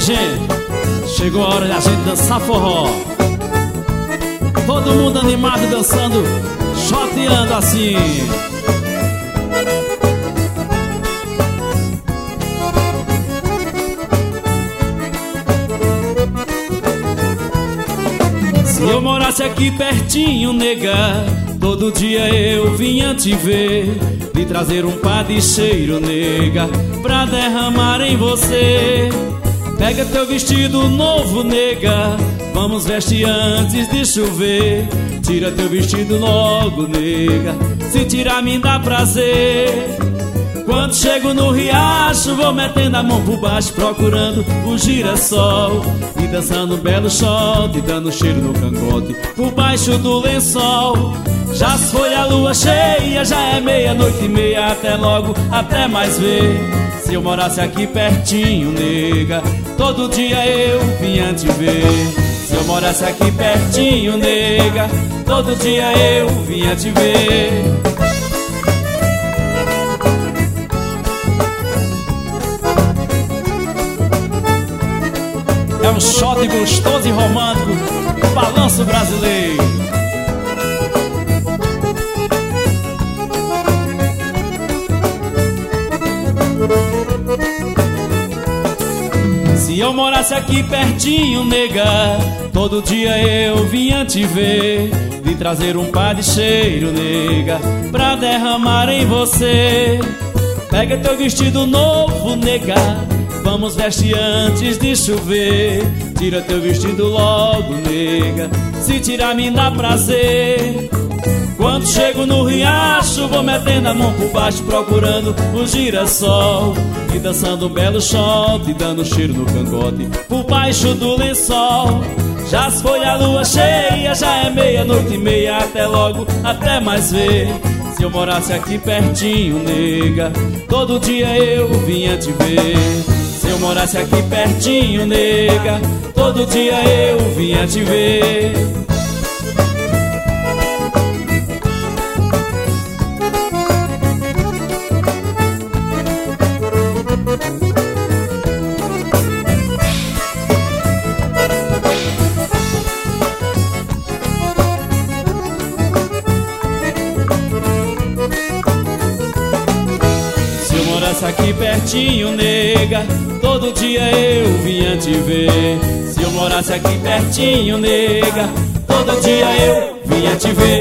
gente, chegou a hora de a gente dançar forró. Todo mundo animado dançando, choteando assim. Se eu morasse aqui pertinho, nega, todo dia eu vinha te ver, lhe trazer um pá de cheiro, nega, pra derramar em você. Pega teu vestido novo, nega, vamos vestir antes de chover. Tira teu vestido logo, nega, se tirar me dá prazer. Quando chego no riacho, vou metendo a mão por baixo, procurando o girassol, e dançando um belo shot, dando cheiro no cangote, por baixo do lençol. Já se foi a lua cheia, já é meia-noite e meia. Até logo, até mais ver. Se eu morasse aqui pertinho, nega, todo dia eu vinha te ver. Se eu morasse aqui pertinho, nega, todo dia eu vinha te ver. É um shot gostoso e romântico, balanço brasileiro. Se eu morasse aqui pertinho, nega, todo dia eu vinha te ver, lhe trazer um pá de cheiro, nega, pra derramar em você. Pega teu vestido novo, nega, vamos vestir antes de chover. Tira teu vestido logo, nega, se tirar me dá prazer. Quando chego no riacho, vou metendo a mão por baixo, procurando o girassol, e dançando um belo shot, e dando cheiro no cangote, por baixo do lençol. Já se foi a lua cheia, já é meia-noite e meia. Até logo, até mais ver. Se eu morasse aqui pertinho, nega, todo dia eu vinha te ver. Se eu morasse aqui pertinho, nega, todo dia eu vinha te ver. Se eu morasse aqui pertinho, nega, todo dia eu vinha te ver. Se eu morasse aqui pertinho, nega, todo dia eu vinha te ver.